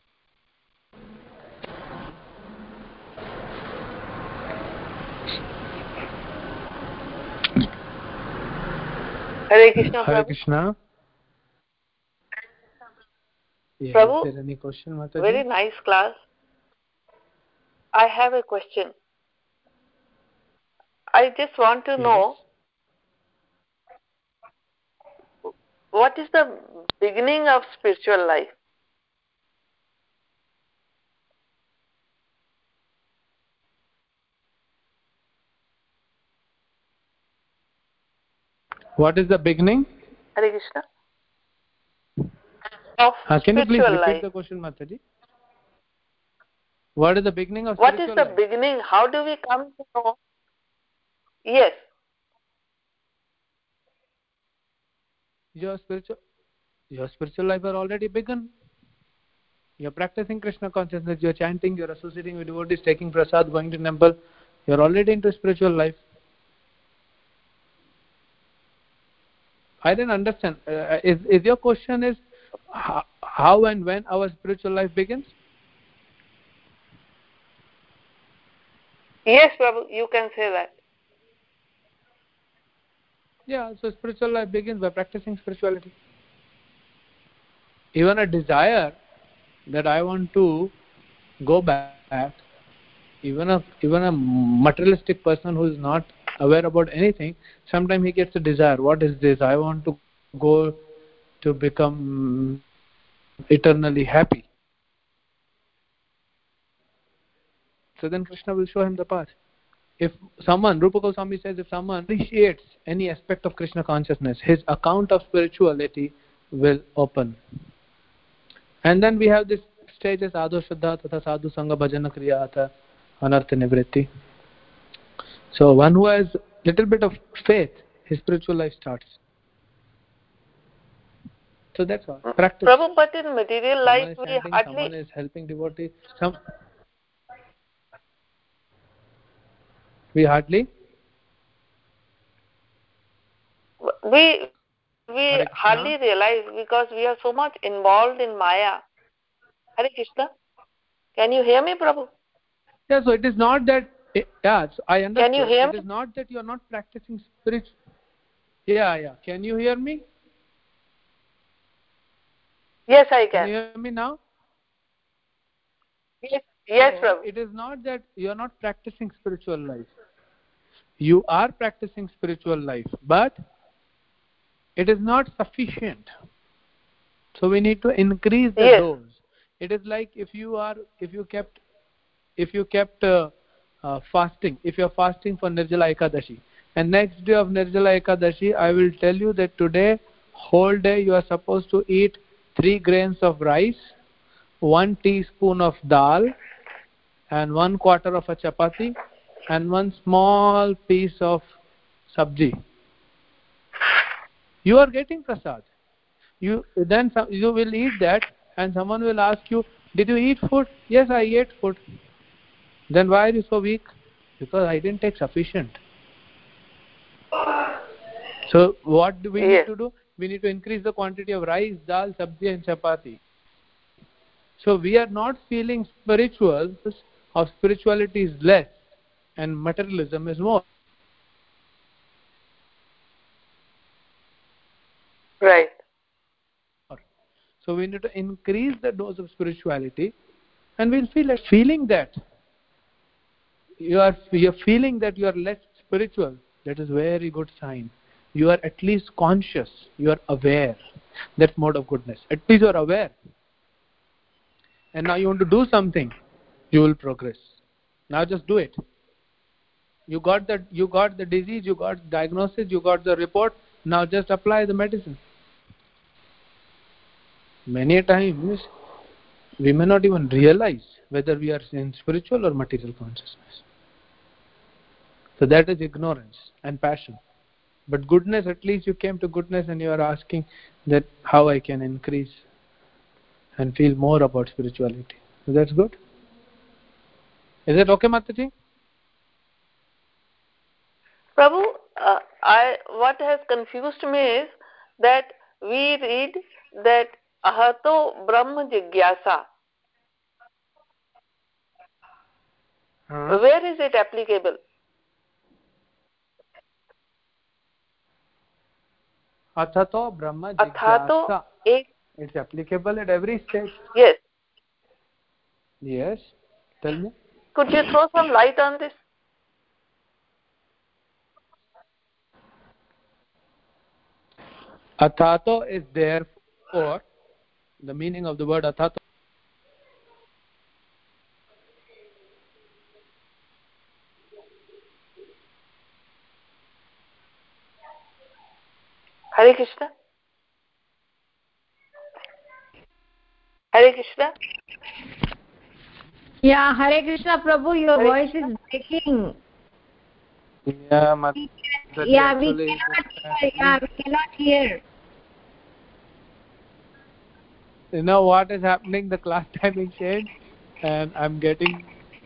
Hare Krishna, Hare Prabhu. Krishna. Yeah, Prabhu, is there any question, Mataji? very nice class. I have a question. I just want to Yes. know what is the beginning of spiritual life? What is the beginning? Hare Krishna. Of Uh, can you please spiritual repeat life. the question, Mataji? What is the beginning of What is spiritual the life? beginning? How do we come to know? Yes. Your spiritual, your spiritual life are already begun. You're practicing Krishna consciousness. You're chanting. You're associating with devotees, taking prasad, going to temple. You're already into spiritual life. I didn't understand. Uh, is is your question is how, how and when our spiritual life begins? Yes, Prabhu, you can say that. Yeah, so spiritual life begins by practicing spirituality. Even a desire that I want to go back, even a even a materialistic person who is not aware about anything, sometimes he gets a desire. What is this? I want to go to become eternally happy. So then Krishna will show him the path. If someone, Rupa Goswami says, if someone appreciates any aspect of Krishna consciousness, his account of spirituality will open. And then we have this stages, Adho Shraddha, Tatha Sadhu Sangha Bhajana Kriya, Atha Anartha Nivritti. So one who has little bit of faith, his spiritual life starts. So that's all. Practice. Prabhu, but in material Someone life, is we chanting, hardly... someone is helping devotee. Some we hardly We, we Hare Krishna. hardly realize because we are so much involved in Maya. Hare Krishna. Can you hear me, Prabhu? Yeah, so it is not that, yeah, so I understand. Can you hear it me? is not that you are not practicing spiritual. Yeah, yeah. Can you hear me? Yes, I Can can. you hear me now? Yes, yes, So Prabhu. it is not that you are not practicing spiritual life. You are practicing spiritual life, but it is not sufficient. So we need to increase the Yes. dose. It is like if you are, if you kept, if you kept uh, uh, fasting. If you are fasting for Nirjala Ekadashi, and next day of Nirjala Ekadashi, I will tell you that today, whole day, you are supposed to eat three grains of rice, one teaspoon of dal, and one quarter of a chapati, and one small piece of sabji. You are getting prasad. You then some, you will eat that, and someone will ask you, "Did you eat food?" Yes, I ate food. Then why are you so weak? Because I didn't take sufficient. So what do we Yes. need to do? We need to increase the quantity of rice, dal, sabji, and chapati. So we are not feeling spiritual. Our spirituality is less, and materialism is more. Right. So we need to increase the dose of spirituality, and we'll feel it. Feeling that you are you're feeling that you are less spiritual, that is very good sign. You are at least conscious, you are aware. That's mode of goodness. At least you are aware, and now you want to do something, you will progress. Now just do it. You got the you got the disease, you got diagnosis, you got the report. Now just apply the medicine. Many times we may not even realize whether we are in spiritual or material consciousness. So that is ignorance and passion. But goodness, at least you came to goodness and you are asking that how I can increase and feel more about spirituality. So that's good. Is it okay, Mataji? Prabhu, uh, I what has confused me is that we read that ahato brahma jigyasa. Huh? Where is it applicable? Athato Brahma Athato Jigyasa. ek. It's applicable at every stage. Yes. Yes. Tell me. Could you throw some light on this? Athato is therefore, the meaning of the word athato. Hare Krishna. Hare Krishna. Yeah, Hare Krishna, Prabhu, your Hare voice Krishna. is breaking. Yeah, Mataji, Yeah, we actually, cannot hear. Yeah, we cannot hear. you know what is happening? The class timing changed, and I'm getting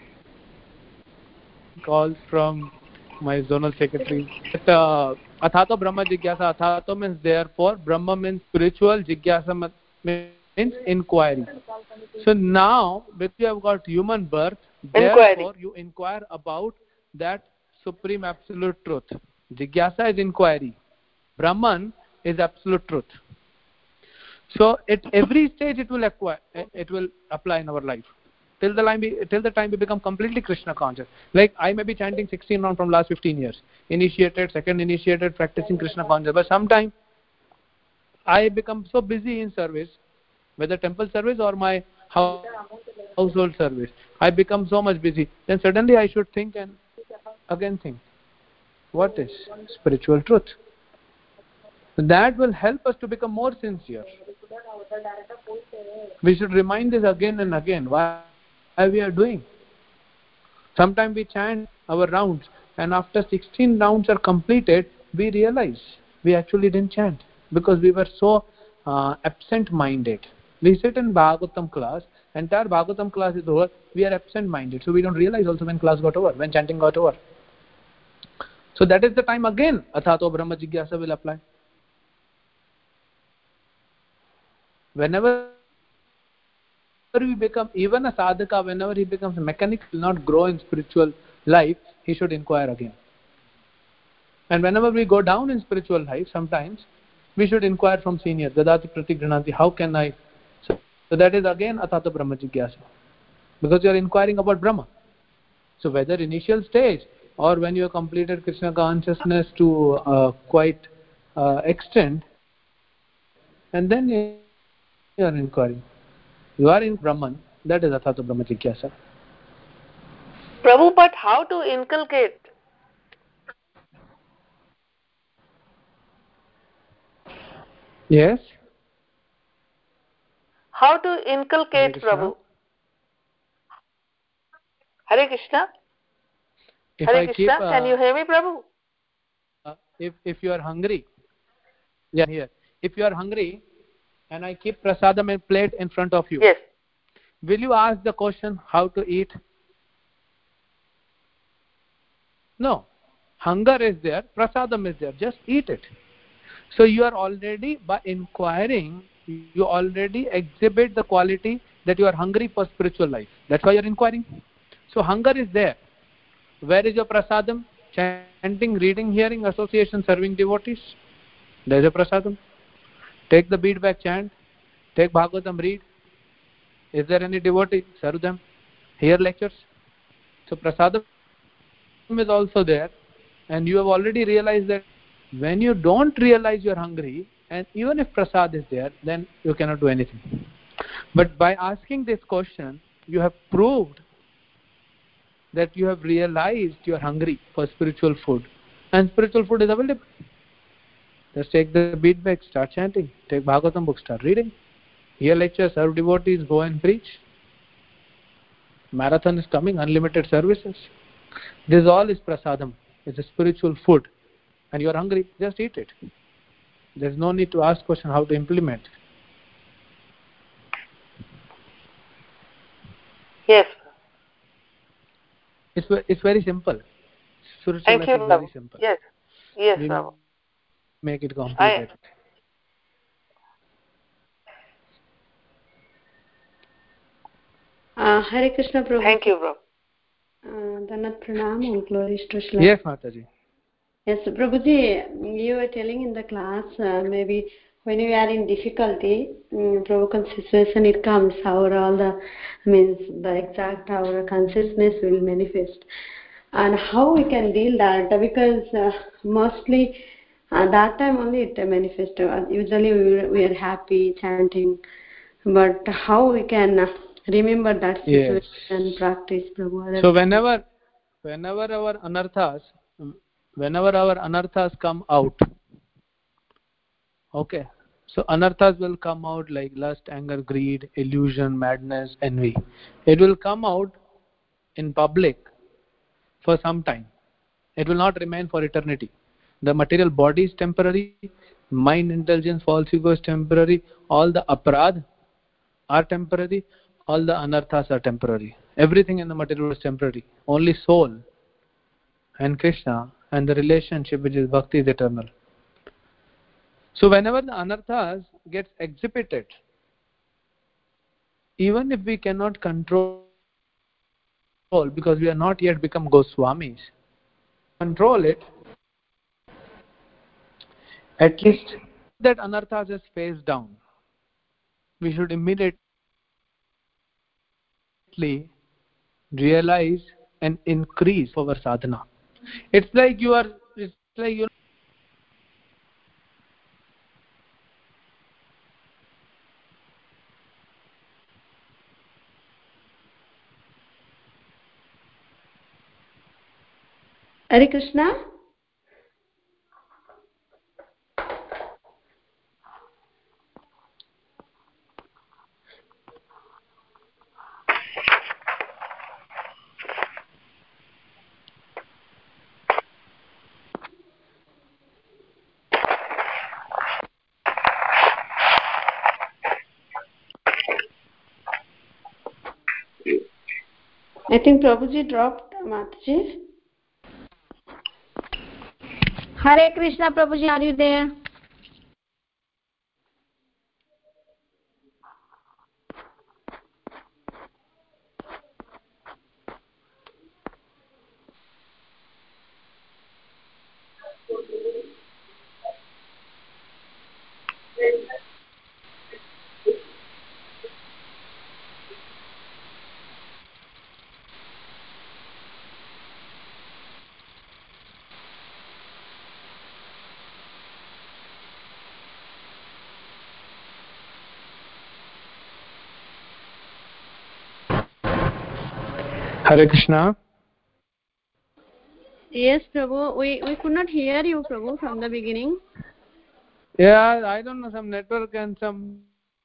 calls from my zonal secretary. But, uh, Athato Brahma Jigyasa. Athato means therefore. Brahma means spiritual. Jigyasa means inquiry. So now, because you have got human birth, Inquiry. therefore you inquire about that supreme absolute truth. Jigyasa is inquiry. Brahman is absolute truth. So at every stage it will acquire, it will apply in our life. Till the time we, till the time we become completely Krishna conscious. Like I may be chanting sixteen rounds from last fifteen years. Initiated, second initiated, practicing Krishna conscious. But sometime I become so busy in service, whether temple service or my household service. I become so much busy. Then suddenly I should think and again think. What is spiritual truth? That will help us to become more sincere. We should remind this again and again why we are doing. Sometimes we chant our rounds, and after sixteen rounds are completed, we realize we actually didn't chant because we were so uh, absent-minded. We sit in Bhagavatam class, entire Bhagavatam class is over, we are absent-minded, so we don't realize also when class got over, when chanting got over. So that is the time again Athato Brahma Jigyasa will apply. Whenever we become, even a sadhaka, whenever he becomes a mechanic, will not grow in spiritual life, he should inquire again. And whenever we go down in spiritual life, sometimes we should inquire from senior. Dadati pratigranati, how can I? So, so that is again Atata Brahma Jigyasa. Because you are inquiring about Brahma. So whether initial stage or when you have completed Krishna consciousness to uh, quite uh, extent, and then you are inquiring. You are in Brahman, that is Atata Brahma Jigyasa. Prabhu, but how to inculcate? Yes? How to inculcate, Prabhu? Hare Krishna. If Hare I Krishna, keep, uh, can you hear me, Prabhu? Uh, if, if you are hungry, yeah, here. If you are hungry and I keep prasadam and plate in front of you, yes, will you ask the question how to eat? No. Hunger is there, prasadam is there, just eat it. So you are already, by inquiring, you already exhibit the quality that you are hungry for spiritual life. That's why you are inquiring. So hunger is there. Where is your prasadam? Chanting, reading, hearing, association, serving devotees. There is your prasadam. Take the beadback chant. Take Bhagavatam, read. Is there any devotee? Serve them. Hear lectures. So prasadam is also there. And you have already realized that when you don't realize you are hungry, and even if prasad is there, then you cannot do anything. But by asking this question, you have proved that you have realized you are hungry for spiritual food. And spiritual food is available. Just take the beadback, start chanting. Take Bhagavatam book, start reading. Hear lectures, serve devotees, go and preach. Marathon is coming, unlimited services. This all is prasadam. It's a spiritual food. And you are hungry, just eat it. There's no need to ask question how to implement. Yes. It's, it's very simple. Spiritual Thank life you, is Prabhu. very simple. Yes. Yes, we Prabhu. Make it complicated. I, Uh, Hare Krishna Prabhu. Thank you, Prabhu. Uh, Danat Pranam and glories to Shri. Yes, Mataji. Yes, Prabhuji, you were telling in the class, uh, maybe when you are in difficulty, um, broken situation, it comes, our all the, means the exact, our consciousness will manifest. And how we can deal that, because uh, mostly at that time only it manifests. Uh, usually we, we are happy, chanting, but how we can uh, remember that situation Yes. and practice, Prabhu. So whenever, whenever our anarthas, whenever our anarthas come out, okay, so anarthas will come out like lust, anger, greed, illusion, madness, envy. It will come out in public for some time. It will not remain for eternity. The material body is temporary, mind, intelligence, false ego is temporary, all the aparadh are temporary, all the anarthas are temporary. Everything in the material is temporary. Only soul and Krishna and the relationship, which is bhakti, is eternal. So whenever the anarthas gets exhibited, even if we cannot control, because we are not yet become Goswamis, control it, at least that anarthas is face down. We should immediately realize and increase our sadhana. It's like you are, it's like you Hare Krishna. I think Prabhuji dropped, Mataji. Hare Krishna, Prabhuji, are you there? Hare Krishna. Yes, Prabhu. We we could not hear you, Prabhu, from the beginning. Yeah, I don't know, some network and some.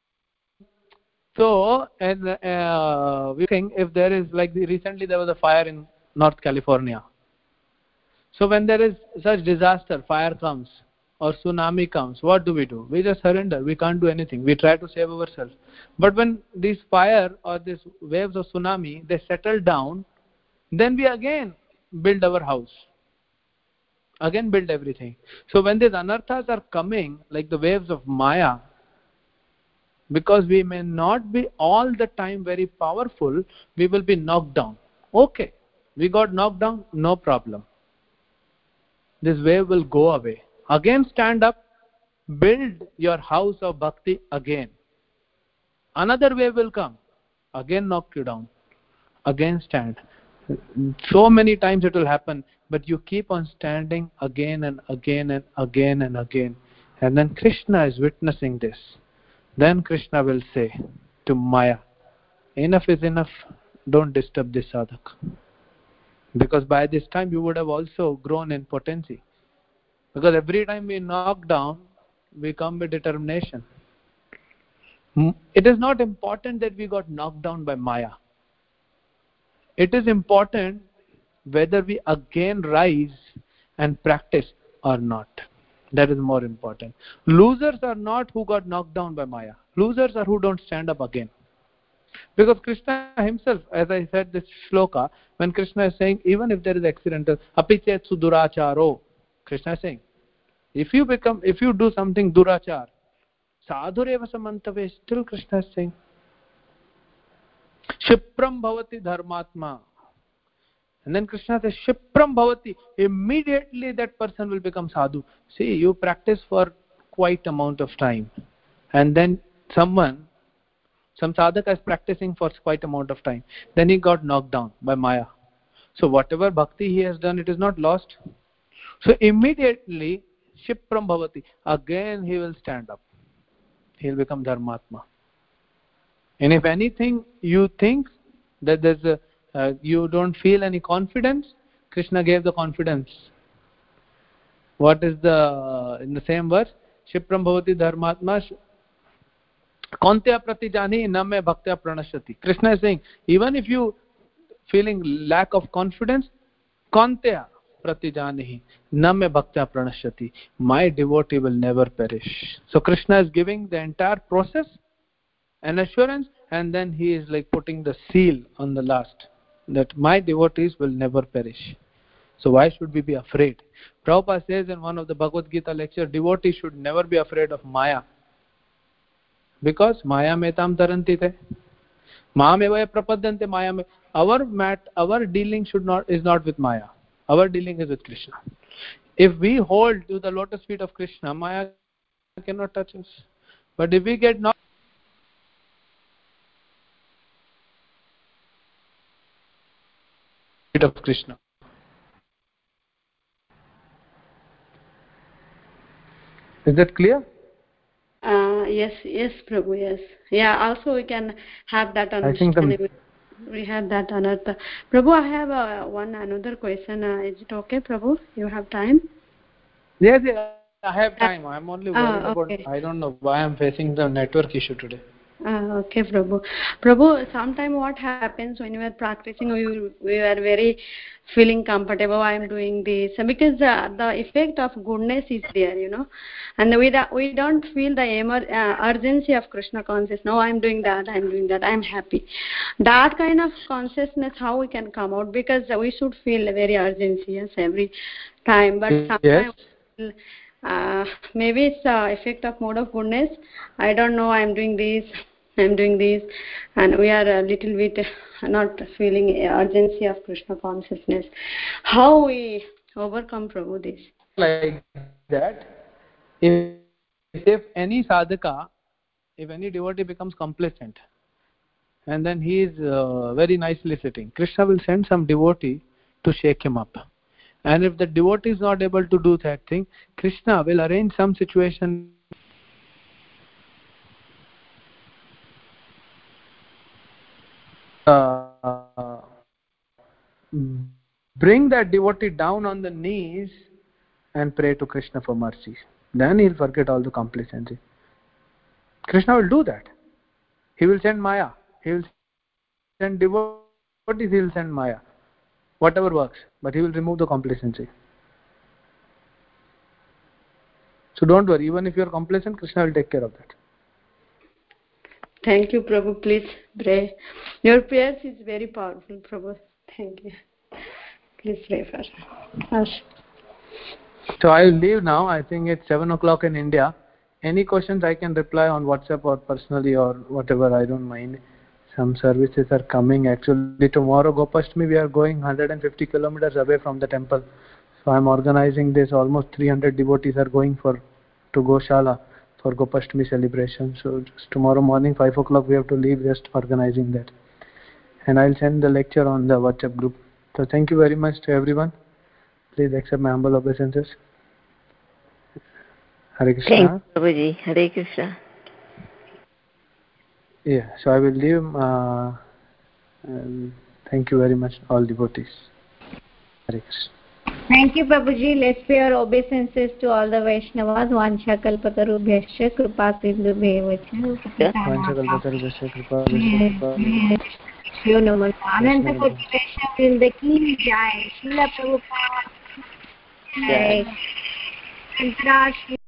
So, and uh, we think if there is, like the, recently there was a fire in North California. So when there is such disaster, fire comes or tsunami comes, what do we do? We just surrender. We can't do anything. We try to save ourselves. But when these fire or these waves of tsunami, they settle down, then we again build our house. Again build everything. So when these anarthas are coming, like the waves of Maya, because we may not be all the time very powerful, we will be knocked down. Okay, we got knocked down, no problem. This wave will go away. Again stand up, build your house of bhakti again. Another wave will come, again knock you down, again stand. So many times it will happen, but you keep on standing again and again and again and again. And then Krishna is witnessing this. Then Krishna will say to Maya, enough is enough, don't disturb this sadhak. Because by this time you would have also grown in potency. Because every time we knock down, we come with determination. It is not important that we got knocked down by Maya. It is important whether we again rise and practice or not. That is more important. Losers are not who got knocked down by Maya. Losers are who don't stand up again. Because Krishna himself, as I said this shloka, when Krishna is saying, even if there is accidental, apichet suduracharo, Krishna is saying, if you become, if you do something durachar, sadhureva samantave, still Krishna is saying, Shipram bhavati dharmatma. And then Krishna says, Shipram bhavati. Immediately that person will become sadhu. See, you practice for quite amount of time. And then someone, some sadhaka is practicing for quite amount of time. Then he got knocked down by Maya. So whatever bhakti he has done, it is not lost. So immediately, Shipram bhavati. Again he will stand up. He will become dharmatma. And if anything you think that there's a, uh, you don't feel any confidence, Krishna gave the confidence. What is the, uh, in the same verse, Shipram bhavati dharmatma Kauntya pratijani namme bhaktya pranashyati. Krishna is saying, even if you feeling lack of confidence, Kauntya pratijani namme bhaktya pranashyati. My devotee will never perish. So Krishna is giving the entire process, an assurance, and then he is like putting the seal on the last, that my devotees will never perish. So why should we be afraid? Prabhupada says in one of the Bhagavad Gita lecture, devotees should never be afraid of Maya. Because Maya metam tarantite. Maam eva prapadyante Maya me. Our mat, our dealing should not is not with Maya. Our dealing is with Krishna. If we hold to the lotus feet of Krishna, Maya cannot touch us. But if we get knocked of Krishna. Is that clear? Uh, yes, yes, Prabhu, yes. Yeah, also we can have that understanding. The... We have that another. Prabhu, I have uh, one another question. Uh, is it okay, Prabhu? You have time? Yes, yes, I have time. I'm only worried uh, okay. about, I don't know why I'm facing the network issue today. Uh, okay, Prabhu. Prabhu, sometime what happens when you are practicing, we, we are very feeling comfortable, I am doing this, because uh, the effect of goodness is there, you know, and we, we don't feel the emer, uh, urgency of Krishna consciousness. No, I am doing that, I am doing that, I am happy. That kind of consciousness, how we can come out, because we should feel a very urgency, yes, every time, but sometimes... Yes. Uh, maybe it's the effect of mode of goodness. I don't know, I am doing this, I am doing this, and we are a little bit not feeling urgency of Krishna consciousness. How we overcome, Prabhu, this? Like that, if, if any sadhaka, if any devotee becomes complacent, and then he is uh, very nicely sitting, Krishna will send some devotee to shake him up. And if the devotee is not able to do that thing, Krishna will arrange some situation uh, bring that devotee down on the knees and pray to Krishna for mercy. Then he'll forget all the complacency. Krishna will do that. He will send Maya. He will send devotees. He will send Maya. Whatever works. But he will remove the complacency. So don't worry. Even if you are complacent, Krishna will take care of that. Thank you, Prabhu. Please pray. Your prayers is very powerful, Prabhu. Thank you. Please pray for us. So I will leave now. I think it's seven o'clock in India. Any questions I can reply on WhatsApp or personally or whatever. I don't mind. Some services are coming. Actually, tomorrow Gopashtami we are going one hundred fifty kilometers away from the temple. So I am organizing this. Almost three hundred devotees are going for to Goshala for Gopashtami celebration. So just tomorrow morning five o'clock we have to leave, just organizing that. And I'll send the lecture on the WhatsApp group. So thank you very much to everyone. Please accept my humble obeisances. Hare Krishna. Thank you, Prabhuji. Hare Krishna. Yeah, so I will leave. Uh, um, thank you very much, all devotees. Hare Krishna. Thank you, Prabhuji. Let's pay our obeisances to all the Vaishnavas. Vancha kalpatarubhyascha kripa sindhubhyevacha. Vancha kalpatarubhyascha kripa sindhubhyevacha. Shriyo Naman. Ananta Koti Vaishnava Vrinda ki jai. Srila Prabhupada. Jai. Jai.